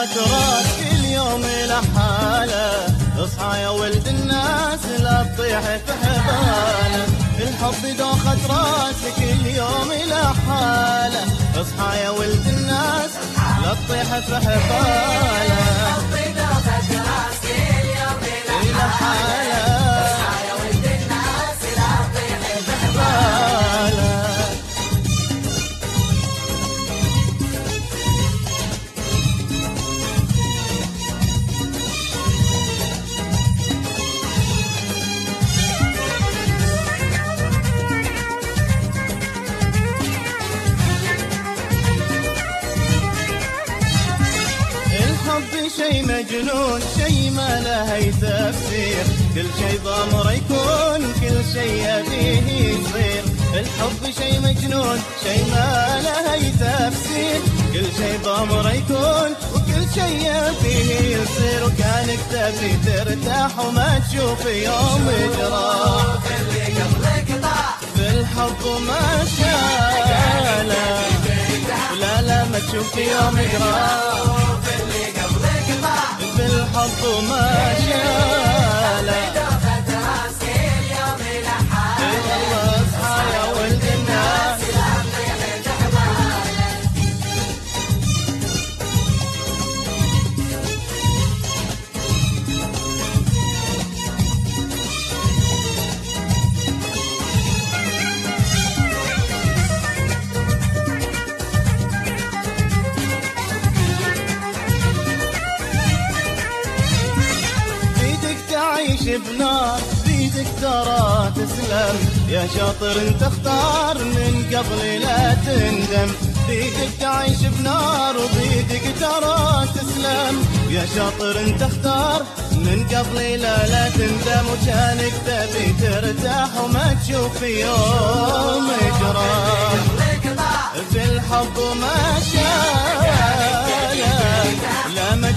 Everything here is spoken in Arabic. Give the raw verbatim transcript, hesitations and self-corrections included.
دوخة راس كل يوم لحاله، اصحى يا ولد الناس لا تطيح في حباله. الحب دوخة راس كل يوم لحاله، اصحى يا ولد الناس لا تطيح في حباله. الحب دوخة راس كل يوم لحاله، اصحى يا ولد الناس لا تطيح في حباله. الحب شي مجنون، شي ما له تفسير، كل شي ضمر يكون، كل شي يبيه يصير. الحب شي مجنون، شي ما له تفسير، كل شي ضمر يكون، وكل شي يبيه يصير. وكانك تبي ترتاح وما تشوف يوم جراح، اللي قبلك ضاع في الحب ما شاله، لا لا ما تشوف يوم جراح، في الحب ما شاله. دوخة راس كل يوم لحاله، يلا اصحى يا ولد الناس لا تطيح في حباله. تعيش بنار، بيدك ترى تسلم، يا شاطر انت اختار من قبل لا تندم. بيدك تعيش بنار وبيدك ترى تسلم، يا شاطر انت اختار من قبل لا لا تندم. وكانك تبي ترتاح وما تشوف يوم جراح، في الحب ما شاله، لا ما